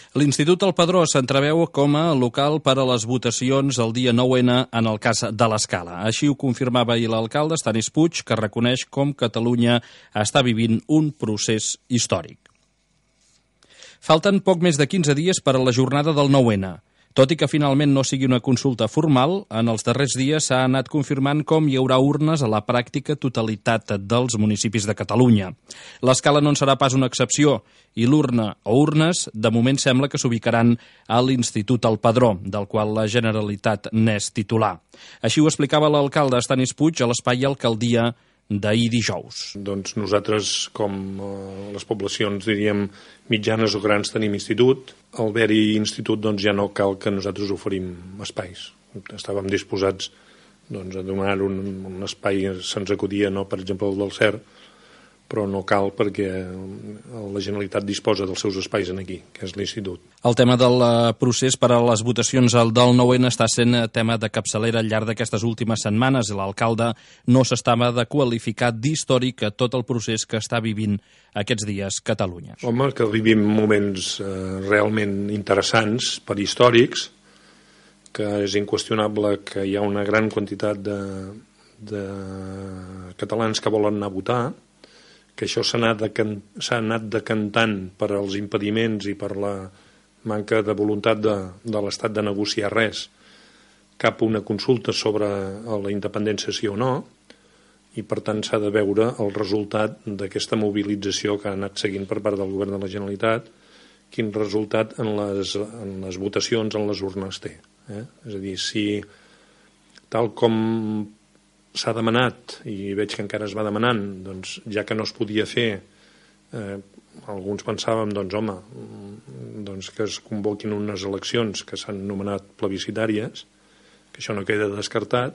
L'Institut El Padró s'entreveu com a local per a les votacions el dia 9N en el cas de l'Escala. Així ho confirmava ahir l'alcalde Stanis Puig, que reconeix com Catalunya està vivint un procés històric. Falten poc més de 15 dies per a la jornada del 9N. Tot i que finalment no sigui una consulta formal, en els darrers dies s'ha anat confirmant com hi haurà urnes a la pràctica totalitat dels municipis de Catalunya. L'Escala no en serà pas una excepció i l'urna o urnes de moment sembla que s'ubicaran a l'Institut El Padró, del qual la Generalitat n'és titular. Així ho explicava l'alcalde Stanis Puig a l'espai Alcaldia d'ahir dijous. Doncs nosaltres, com les poblacions, diríem, mitjanes o grans tenim institut. Al haver-hi institut doncs, ja no cal que nosaltres oferim espais. Estàvem disposats a donar un espai, se'ns acudia, no, per exemple, el del CER, però no cal perquè la Generalitat disposa dels seus espais aquí, que és l'institut. El tema del procés per a les votacions del 9N està sent tema de capçalera al llarg d'aquestes últimes setmanes i l'alcalde no s'estava de qualificar d'històric a tot el procés que està vivint aquests dies Catalunya. Home, que vivim moments realment interessants per històrics, que és inqüestionable que hi ha una gran quantitat de catalans que volen anar a votar, que això s'ha anat decantant per als impediments i per la manca de voluntat de l'Estat de negociar res cap a una consulta sobre la independència sí o no, i per tant s'ha de veure el resultat d'aquesta mobilització que ha anat seguint per part del govern de la Generalitat, quin resultat en les votacions en les urnes té. És a dir, si tal com s'ha demanat, i veig que encara es va demanant, doncs, ja que no es podia fer, alguns pensàvem que es convoquin unes eleccions que s'han anomenat plebiscitàries, que això no queda descartat.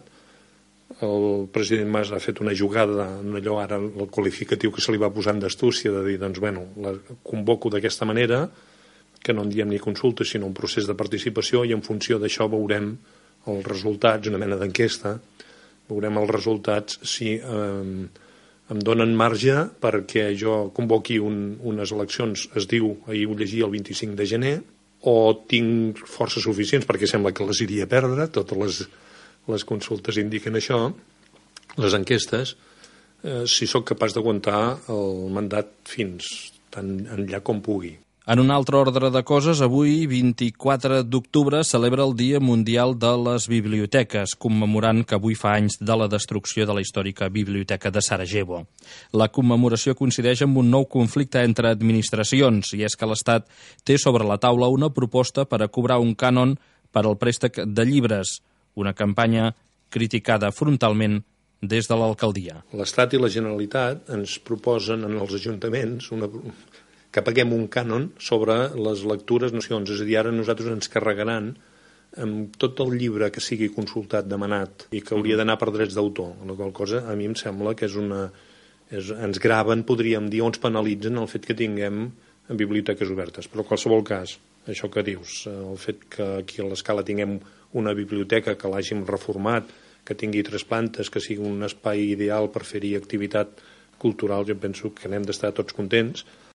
El president Mas ha fet una jugada, allò ara el qualificatiu que se li va posant d'astúcia, de dir, la convoco d'aquesta manera, que no en diem ni consulta, sinó un procés de participació, i en funció d'això veurem els resultats, una mena d'enquesta, veurem els resultats si em donen marge perquè jo convoqui unes eleccions, es diu, ahir ho llegia, el 25 de gener, o tinc forces suficients, perquè sembla que les iria a perdre, totes les consultes indiquen això, les enquestes, si sóc capaç d'aguantar el mandat fins tan enllà com pugui. En un altre ordre de coses, avui, 24 d'octubre, celebra el Dia Mundial de les Biblioteques, commemorant que avui fa anys de la destrucció de la històrica Biblioteca de Sarajevo. La commemoració coincideix amb un nou conflicte entre administracions, i és que l'Estat té sobre la taula una proposta per a cobrar un cànon per al préstec de llibres, una campanya criticada frontalment des de l'alcaldia. L'Estat i la Generalitat ens proposen en els ajuntaments que paguem un cànon sobre les lectures nacions. És a dir, ara nosaltres ens carregaran amb tot el llibre que sigui consultat, demanat, i que hauria d'anar per drets d'autor. La qual cosa a mi em sembla que ens graven, podríem dir, o ens penalitzen el fet que tinguem biblioteques obertes. Però en qualsevol cas, això que dius, el fet que aquí a l'Escala tinguem una biblioteca que l'hàgim reformat, que tingui 3 plantes, que sigui un espai ideal per fer-hi activitat cultural, jo penso que n'hem d'estar tots contents.